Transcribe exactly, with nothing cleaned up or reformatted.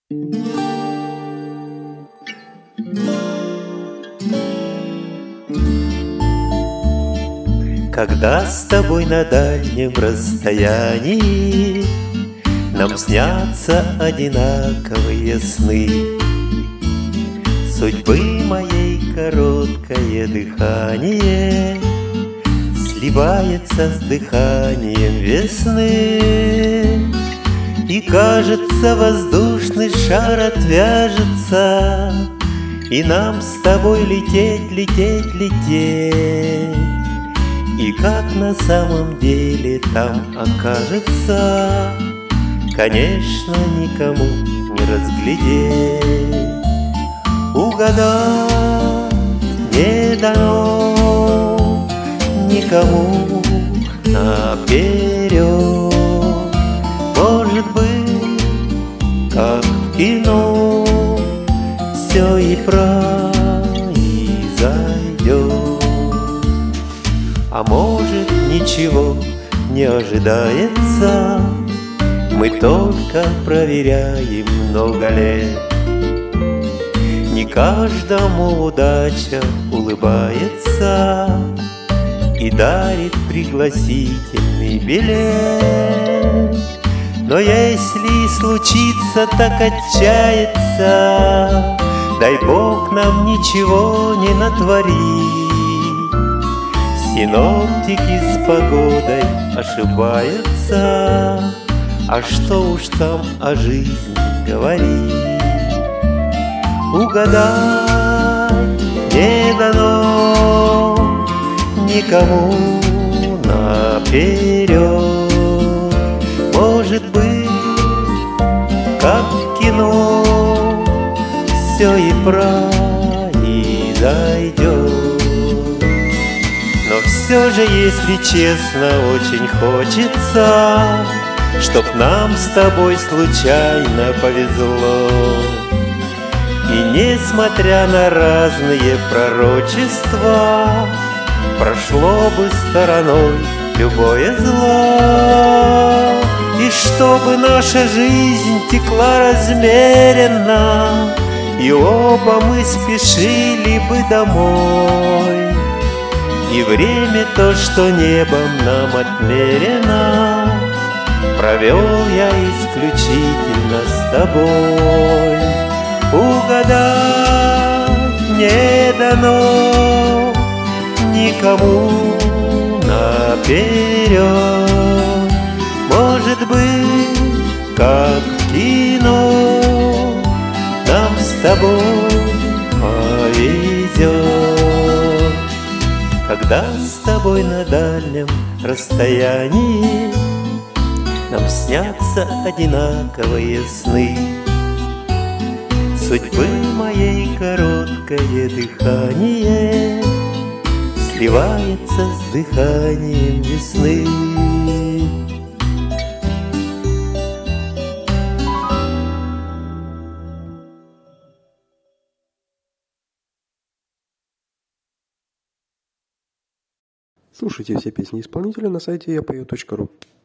Когда с тобой на дальнем расстоянии нам снятся одинаковые сны, судьбы моей короткое дыхание сливается с дыханием весны, и кажется, воздушный шар отвяжется, и нам с тобой лететь, лететь, лететь. И как на самом деле там окажется, конечно, никому не разглядеть. Угадать не дано никому наперед. Может быть, как в кино, все и произойдет. А может, ничего не ожидается, мы только проверяем много лет. Не каждому удача улыбается и дарит пригласительный билет. Но если случится так отчаяться, дай Бог нам ничего не натворить. Синоптики с погодой ошибаются, а что уж там о жизни говорить. Угадать не дано никому наперед. Может быть, как в кино, все и произойдет. Но все же, если честно, очень хочется, чтоб нам с тобой случайно повезло. И несмотря на разные пророчества, прошло бы стороной любое зло. И чтобы наша жизнь текла размеренно, и оба мы спешили бы домой. И время то, что небом нам отмерено, провел я исключительно с тобой. Угадать не дано никому наперед. Может быть, как в кино, нам с тобой повезет. Когда с тобой на дальнем расстоянии нам снятся одинаковые сны, судьбы моей короткое дыхание сливается с дыханием весны. Слушайте все песни исполнителя на сайте я пою точка ру.